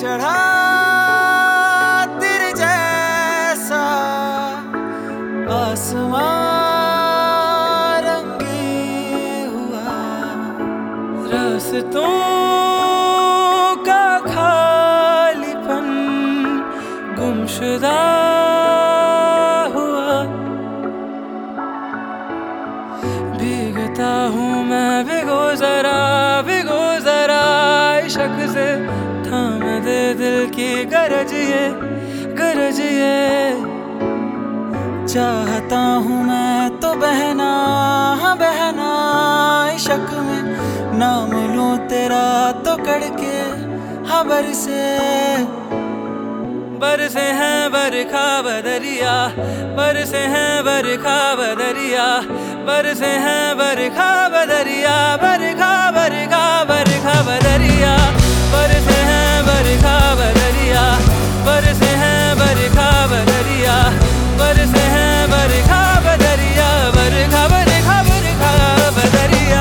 चढ़ा तेरे जैसा आसमां रंगीन हुआ, रास्तों का खालीपन गुमशुदा हुआ। भीगता हूँ मैं, भिगो जरा इश्क से, थाम दे दिल की गरज ये। चाहता हूँ मैं तो बहना, हाँ बहना इश्क में, नाम लूं तेरा तो कड़के हाँ बरसे हैं बरखा बदरिया, बरसे हैं बरखा बदरिया, बरसे हैं बरखा बदरिया, बरखा बरखा बरखा बदरिया, बरसे हैं बरखा बदरिया, बरसे हैं बरखा बदरिया, बरसे हैं बरखा बदरिया, बरखा बरखा बरखा बदरिया।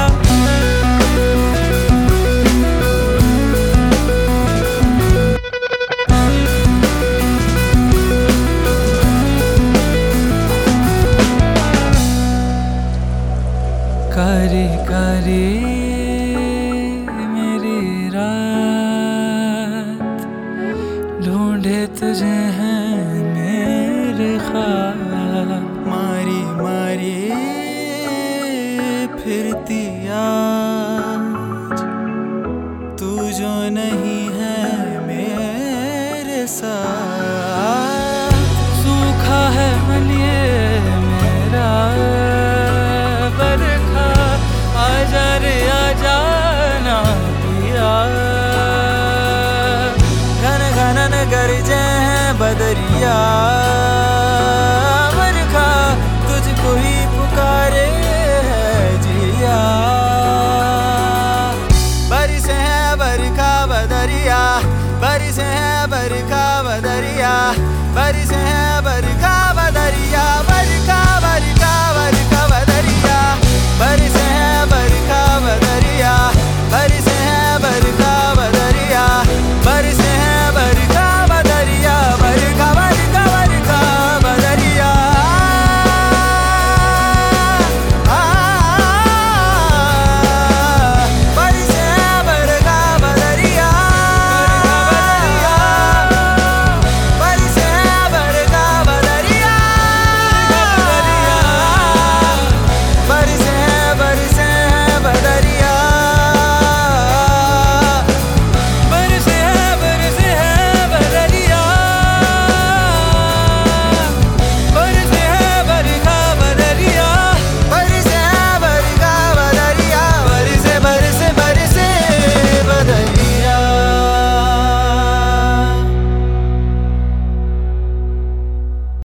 कारी कारी मेरी रात, ढूंढे तुझे हैं मेरे ख्वाब, मारी मारी फिरती आज, तू जो नहीं है मेरे साथ। सूखा है मन ये मेरा बरखा, आजा रे आजा ना पिया, घन घनन गरजे हैं बदरिया, बरखा तुझको ही पुकारे है जिया। बरसे हैं बरखा बदरिया, बरसे हैं बरखा बदरिया, बरसे